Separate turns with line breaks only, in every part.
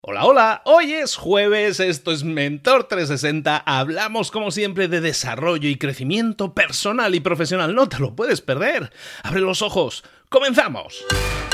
Hola, hola, hoy es jueves, esto es Mentor 360, hablamos como siempre de desarrollo y crecimiento personal y profesional, no te lo puedes perder. Abre los ojos, ¡comenzamos!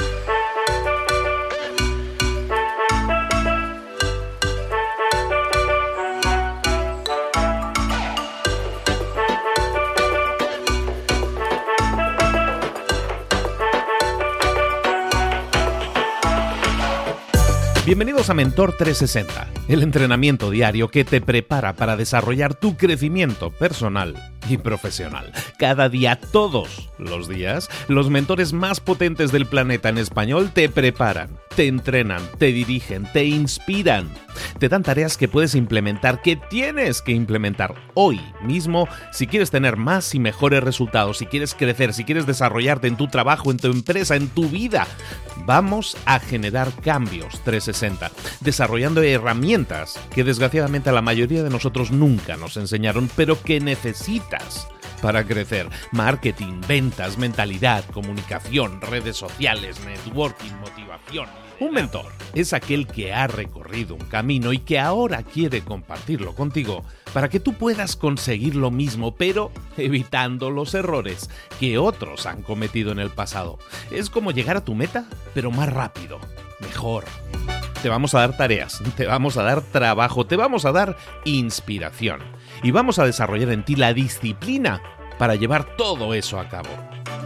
Bienvenidos a Mentor 360, el entrenamiento diario que te prepara para desarrollar tu crecimiento personal y profesional. Cada día, todos los días, los mentores más potentes del planeta en español te preparan, te entrenan, te dirigen, te inspiran, te dan tareas que puedes implementar, que tienes que implementar hoy mismo si quieres tener más y mejores resultados, si quieres crecer, si quieres desarrollarte en tu trabajo, en tu empresa, en tu vida. Vamos a generar cambios 360, desarrollando herramientas que desgraciadamente a la mayoría de nosotros nunca nos enseñaron, pero que necesitas para crecer. Marketing, ventas, mentalidad, comunicación, redes sociales, networking, motivación. Un mentor es aquel que ha recorrido un camino y que ahora quiere compartirlo contigo para que tú puedas conseguir lo mismo, pero evitando los errores que otros han cometido en el pasado. Es como llegar a tu meta, pero más rápido, mejor. Te vamos a dar tareas, te vamos a dar trabajo, te vamos a dar inspiración y vamos a desarrollar en ti la disciplina para llevar todo eso a cabo.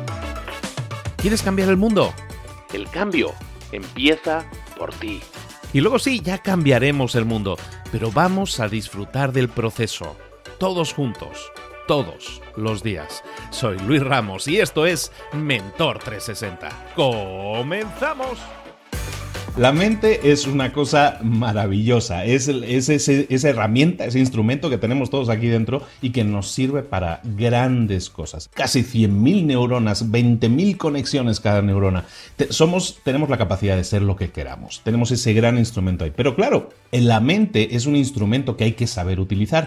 ¿Quieres cambiar el mundo? El cambio empieza por ti. Y luego sí, ya cambiaremos el mundo, pero vamos a disfrutar del proceso, todos juntos, todos los días. Soy Luis Ramos y esto es Mentor 360. ¡Comenzamos!
La mente es una cosa maravillosa, es esa herramienta, ese instrumento que tenemos todos aquí dentro y que nos sirve para grandes cosas. Casi 100.000 neuronas, 20.000 conexiones cada neurona. Tenemos la capacidad de ser lo que queramos, tenemos ese gran instrumento ahí. Pero claro, la mente es un instrumento que hay que saber utilizar.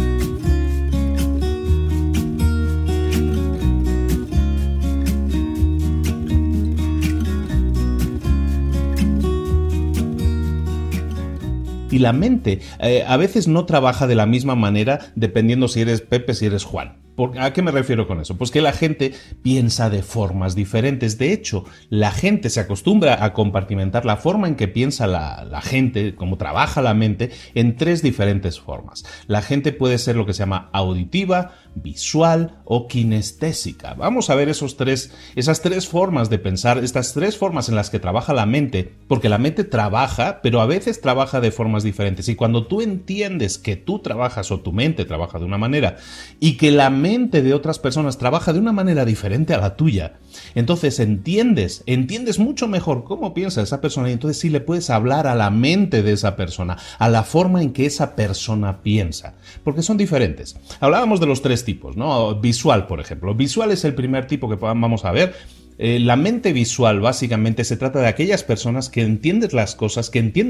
Y la mente a veces no trabaja de la misma manera dependiendo si eres Pepe, si eres Juan. ¿A qué me refiero con eso? Pues que la gente piensa de formas diferentes. De hecho, la gente se acostumbra a compartimentar la forma en que piensa la gente, cómo trabaja la mente, en tres diferentes formas. La gente puede ser lo que se llama auditiva, visual o kinestésica. Vamos a ver esas tres formas de pensar, estas tres formas en las que trabaja la mente, porque la mente trabaja, pero a veces trabaja de formas diferentes. Y cuando tú entiendes que tú trabajas o tu mente trabaja de una manera y que la mente de otras personas trabaja de una manera diferente a la tuya, entonces entiendes mucho mejor cómo piensa esa persona y entonces sí le puedes hablar a la mente de esa persona, a la forma en que esa persona piensa, porque son diferentes. Hablábamos de los tres tipos, ¿no? Visual, por ejemplo. Visual es el primer tipo que vamos a ver. La mente visual básicamente se trata de aquellas personas que entienden las cosas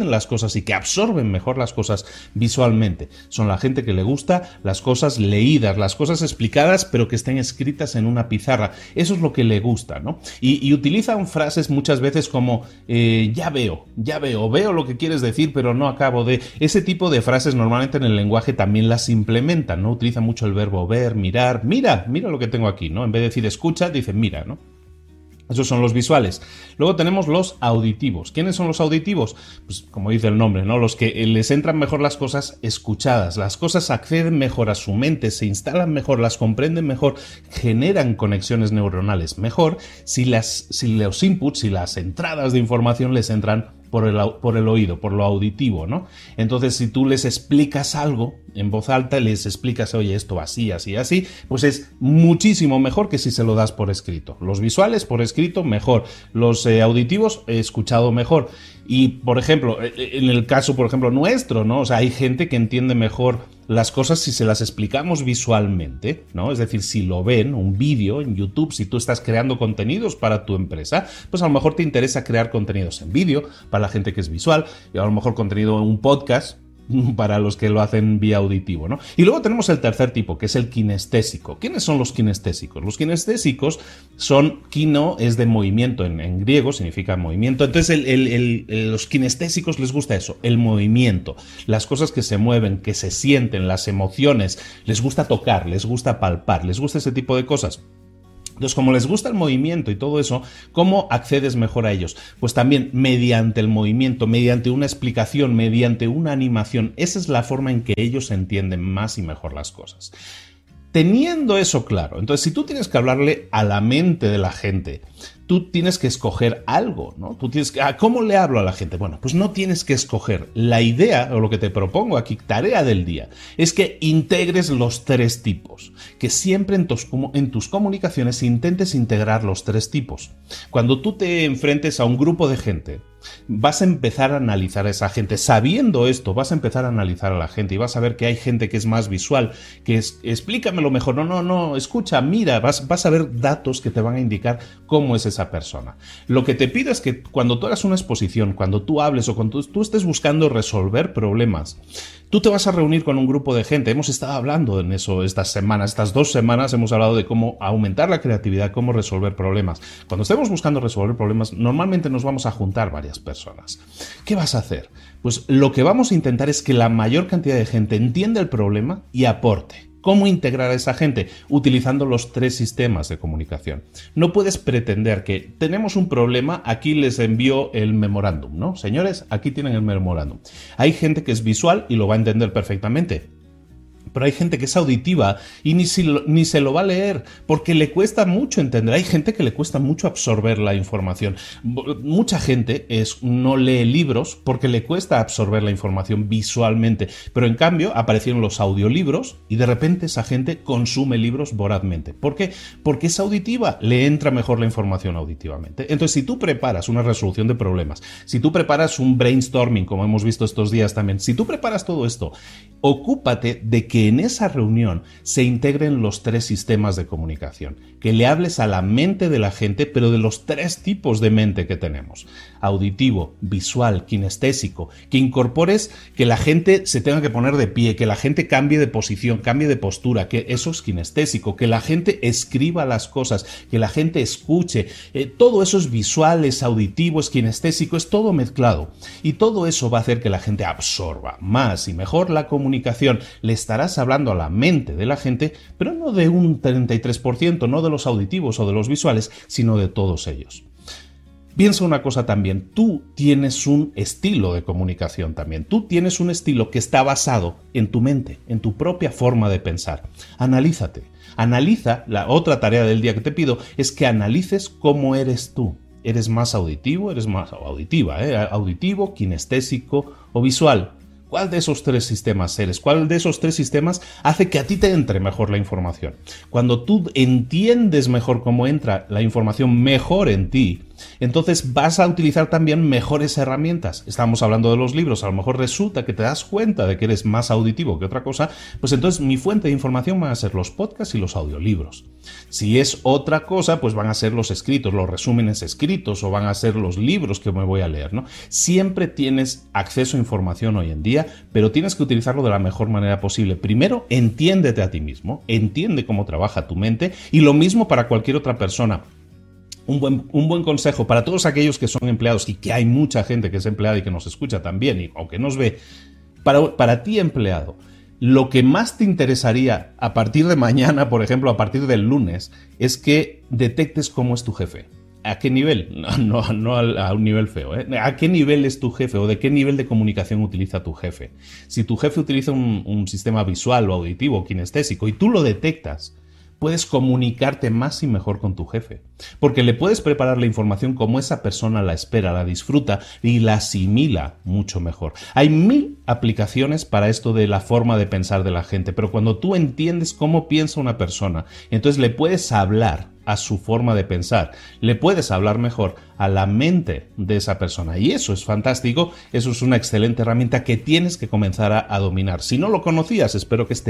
y que absorben mejor las cosas visualmente. Son la gente que le gusta las cosas leídas, las cosas explicadas, pero que estén escritas en una pizarra. Eso es lo que le gusta, ¿no? Y utilizan frases muchas veces como ya veo, veo lo que quieres decir, pero no acabo de... Ese tipo de frases normalmente en el lenguaje también las implementan, ¿no? Utilizan mucho el verbo ver, mirar, mira lo que tengo aquí, ¿no? En vez de decir escucha, dicen mira, ¿no? Esos son los visuales. Luego tenemos los auditivos. ¿Quiénes son los auditivos? Pues como dice el nombre, ¿no? Los que les entran mejor las cosas escuchadas. Las cosas acceden mejor a su mente, se instalan mejor, las comprenden mejor, generan conexiones neuronales mejor si los inputs, si las entradas de información les entran por el oído, por lo auditivo, ¿no? Entonces, si tú les explicas algo en voz alta, les explicas, oye, esto así, así, así, pues es muchísimo mejor que si se lo das por escrito. Los visuales por escrito, mejor. Los auditivos, escuchado mejor. Y, por ejemplo, en el caso, por ejemplo, nuestro, ¿no? O sea, hay gente que entiende mejor las cosas si se las explicamos visualmente, ¿no? Es decir, si lo ven, un vídeo en YouTube, si tú estás creando contenidos para tu empresa, pues a lo mejor te interesa crear contenidos en vídeo para la gente que es visual, y a lo mejor contenido en un podcast para los que lo hacen vía auditivo, ¿no? Y luego tenemos el tercer tipo, que es el kinestésico. ¿Quiénes son los kinestésicos? Los kinestésicos son, kino es de movimiento, en griego significa movimiento. Entonces los kinestésicos les gusta eso, el movimiento, las cosas que se mueven, que se sienten, las emociones, les gusta tocar, les gusta palpar, les gusta ese tipo de cosas. Entonces, como les gusta el movimiento y todo eso, ¿cómo accedes mejor a ellos? Pues también mediante el movimiento, mediante una explicación, mediante una animación. Esa es la forma en que ellos entienden más y mejor las cosas. Teniendo eso claro, entonces si tú tienes que hablarle a la mente de la gente, tú tienes que escoger algo, ¿no? Tú tienes que, ¿cómo le hablo a la gente? Bueno, pues no tienes que escoger. La idea, o lo que te propongo aquí, tarea del día, es que integres los tres tipos, que siempre en tus comunicaciones intentes integrar los tres tipos. Cuando tú te enfrentes a un grupo de gente, vas a empezar a analizar a esa gente. Sabiendo esto, vas a empezar a analizar a la gente y vas a ver que hay gente que es más visual, que es, explícamelo mejor, no, escucha, mira, vas a ver datos que te van a indicar cómo es esa persona. Lo que te pido es que cuando tú hagas una exposición, cuando tú hables o cuando tú estés buscando resolver problemas, tú te vas a reunir con un grupo de gente. Hemos estado hablando en eso estas 2 semanas hemos hablado de cómo aumentar la creatividad, cómo resolver problemas. Cuando estemos buscando resolver problemas, normalmente nos vamos a juntar varias personas. ¿Qué vas a hacer? Pues lo que vamos a intentar es que la mayor cantidad de gente entienda el problema y aporte. ¿Cómo integrar a esa gente? Utilizando los 3 sistemas de comunicación. No puedes pretender que tenemos un problema, aquí les envío el memorándum, ¿no? Señores, aquí tienen el memorándum. Hay gente que es visual y lo va a entender perfectamente. Pero hay gente que es auditiva y ni se lo va a leer porque le cuesta mucho entender. Hay gente que le cuesta mucho absorber la información. Mucha gente no lee libros porque le cuesta absorber la información visualmente. Pero en cambio aparecieron los audiolibros y de repente esa gente consume libros vorazmente. ¿Por qué? Porque es auditiva, le entra mejor la información auditivamente. Entonces, si tú preparas una resolución de problemas, si tú preparas un brainstorming, como hemos visto estos días también, si tú preparas todo esto, ocúpate de que en esa reunión se integren los 3 sistemas de comunicación, que le hables a la mente de la gente, pero de los 3 tipos de mente que tenemos: auditivo, visual, kinestésico, que incorpores que la gente se tenga que poner de pie, que la gente cambie de posición, cambie de postura, que eso es kinestésico, que la gente escriba las cosas, que la gente escuche, todo eso es visual, es auditivo, es kinestésico, es todo mezclado, y todo eso va a hacer que la gente absorba más y mejor la comunicación. Le estarás hablando a la mente de la gente, pero no de un 33%, no de los auditivos o de los visuales, sino de todos ellos. Piensa una cosa también, tú tienes un estilo de comunicación también, tú tienes un estilo que está basado en tu mente, en tu propia forma de pensar. Analízate, analiza, la otra tarea del día que te pido es que analices cómo eres tú. ¿Eres más auditivo? ¿Eres más auditiva? ¿Auditivo, kinestésico o visual? ¿Cuál de esos 3 sistemas eres? ¿Cuál de esos 3 sistemas hace que a ti te entre mejor la información? Cuando tú entiendes mejor cómo entra la información mejor en ti, entonces vas a utilizar también mejores herramientas. Estamos hablando de los libros, a lo mejor resulta que te das cuenta de que eres más auditivo que otra cosa, pues entonces mi fuente de información van a ser los podcasts y los audiolibros. Si es otra cosa, pues van a ser los escritos, los resúmenes escritos, o van a ser los libros que me voy a leer, ¿no? Siempre tienes acceso a información hoy en día, pero tienes que utilizarlo de la mejor manera posible. Primero, entiéndete a ti mismo, entiende cómo trabaja tu mente, y lo mismo para cualquier otra persona. Un buen consejo para todos aquellos que son empleados, y que hay mucha gente que es empleada y que nos escucha también, y aunque nos ve, para ti empleado, lo que más te interesaría a partir de mañana, por ejemplo, a partir del lunes, es que detectes cómo es tu jefe. ¿A qué nivel? No a un nivel feo, ¿eh? ¿A qué nivel es tu jefe o de qué nivel de comunicación utiliza tu jefe? Si tu jefe utiliza un sistema visual o auditivo o kinestésico y tú lo detectas, puedes comunicarte más y mejor con tu jefe, porque le puedes preparar la información como esa persona la espera, la disfruta y la asimila mucho mejor. Hay 1000 aplicaciones para esto de la forma de pensar de la gente, pero cuando tú entiendes cómo piensa una persona, entonces le puedes hablar a su forma de pensar, le puedes hablar mejor a la mente de esa persona, y eso es fantástico. Eso es una excelente herramienta que tienes que comenzar a dominar. Si no lo conocías, espero que este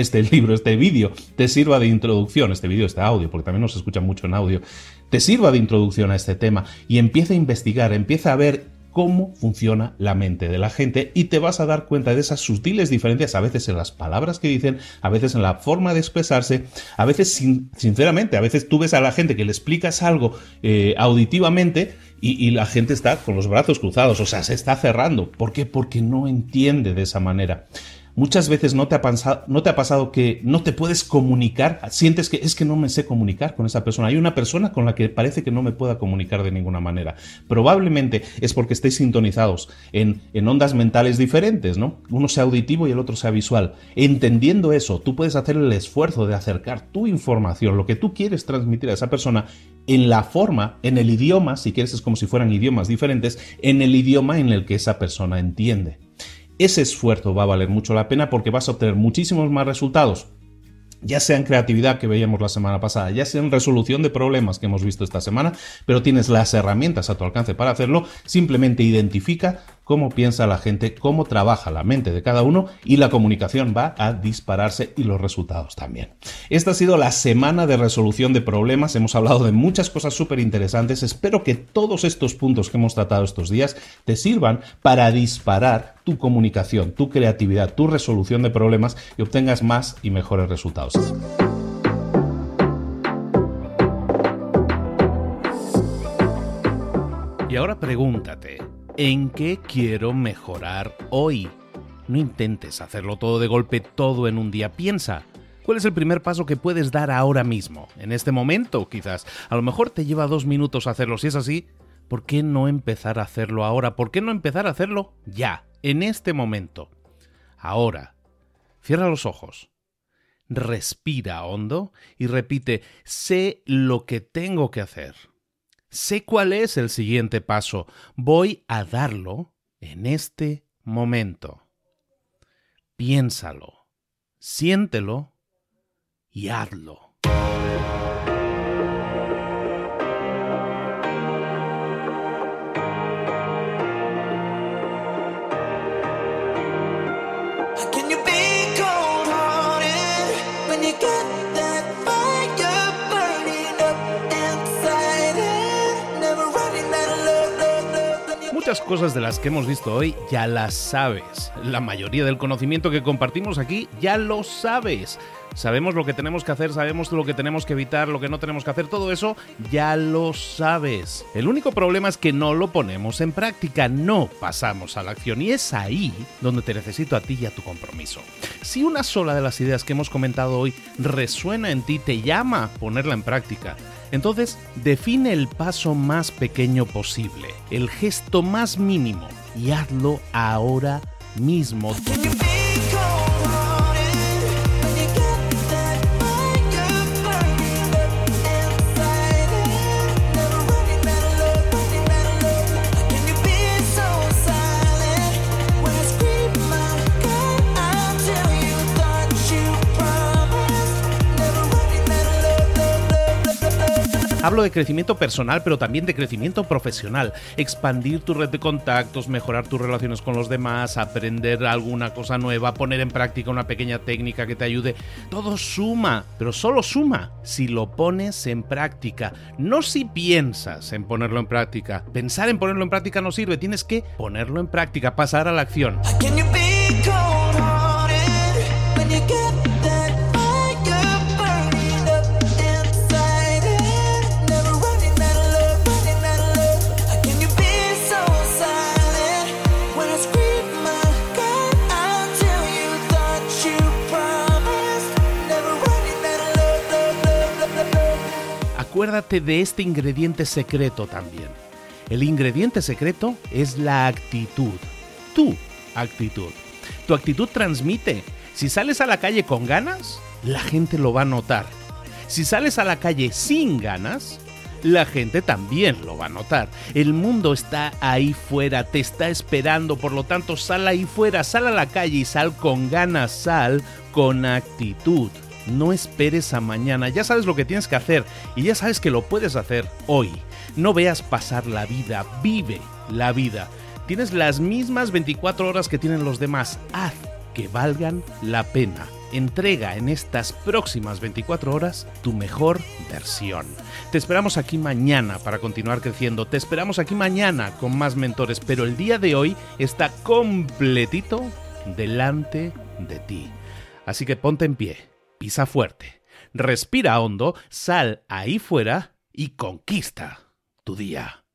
vídeo te sirva de introducción, este audio, porque también nos escuchan mucho en audio, te sirva de introducción a este tema, y empieza a investigar, empieza a ver cómo funciona la mente de la gente y te vas a dar cuenta de esas sutiles diferencias, a veces en las palabras que dicen, a veces en la forma de expresarse, a veces sinceramente, a veces tú ves a la gente que le explicas algo auditivamente y la gente está con los brazos cruzados, o sea, se está cerrando. ¿Por qué? Porque no entiende de esa manera. Muchas veces no te ha pasado que no te puedes comunicar, sientes que es que no me sé comunicar con esa persona. Hay una persona con la que parece que no me pueda comunicar de ninguna manera. Probablemente es porque estéis sintonizados en ondas mentales diferentes, ¿no? Uno sea auditivo y el otro sea visual. Entendiendo eso, tú puedes hacer el esfuerzo de acercar tu información, lo que tú quieres transmitir a esa persona, en la forma, en el idioma, si quieres es como si fueran idiomas diferentes, en el idioma en el que esa persona entiende. Ese esfuerzo va a valer mucho la pena porque vas a obtener muchísimos más resultados, ya sea en creatividad que veíamos la semana pasada, ya sea en resolución de problemas que hemos visto esta semana, pero tienes las herramientas a tu alcance para hacerlo. Simplemente identifica cómo piensa la gente, cómo trabaja la mente de cada uno y la comunicación va a dispararse y los resultados también. Esta ha sido la semana de resolución de problemas. Hemos hablado de muchas cosas súper interesantes. Espero que todos estos puntos que hemos tratado estos días te sirvan para disparar tu comunicación, tu creatividad, tu resolución de problemas y obtengas más y mejores resultados.
Y ahora pregúntate, ¿en qué quiero mejorar hoy? No intentes hacerlo todo de golpe, todo en un día. Piensa, ¿cuál es el primer paso que puedes dar ahora mismo? En este momento, quizás. A lo mejor te lleva 2 minutos hacerlo. Si es así, ¿por qué no empezar a hacerlo ahora? ¿Por qué no empezar a hacerlo ya, en este momento? Ahora, cierra los ojos. Respira hondo y repite, sé lo que tengo que hacer. Sé cuál es el siguiente paso. Voy a darlo en este momento. Piénsalo, siéntelo y hazlo. Muchas cosas de las que hemos visto hoy ya las sabes. La mayoría del conocimiento que compartimos aquí ya lo sabes. Sabemos lo que tenemos que hacer, sabemos lo que tenemos que evitar, lo que no tenemos que hacer, todo eso ya lo sabes. El único problema es que no lo ponemos en práctica, no pasamos a la acción y es ahí donde te necesito a ti y a tu compromiso. Si una sola de las ideas que hemos comentado hoy resuena en ti, te llama a ponerla en práctica, entonces define el paso más pequeño posible, el gesto más mínimo y hazlo ahora mismo. Hablo de crecimiento personal, pero también de crecimiento profesional. Expandir tu red de contactos, mejorar tus relaciones con los demás, aprender alguna cosa nueva, poner en práctica una pequeña técnica que te ayude. Todo suma, pero solo suma si lo pones en práctica. No si piensas en ponerlo en práctica. Pensar en ponerlo en práctica no sirve. Tienes que ponerlo en práctica, pasar a la acción. Acuérdate de este ingrediente secreto también. El ingrediente secreto es la actitud. Tu actitud. Tu actitud transmite. Si sales a la calle con ganas, la gente lo va a notar. Si sales a la calle sin ganas, la gente también lo va a notar. El mundo está ahí fuera, te está esperando, por lo tanto sal ahí fuera, sal a la calle y sal con ganas, sal con actitud. No esperes a mañana, ya sabes lo que tienes que hacer y ya sabes que lo puedes hacer hoy. No veas pasar la vida, vive la vida. Tienes las mismas 24 horas que tienen los demás, haz que valgan la pena entrega en estas próximas 24 horas tu mejor versión. Te esperamos aquí mañana para continuar creciendo. Te esperamos aquí mañana con más mentores, pero el día de hoy está completito delante de ti. Así que ponte en pie, pisa fuerte, respira hondo, sal ahí fuera y conquista tu día.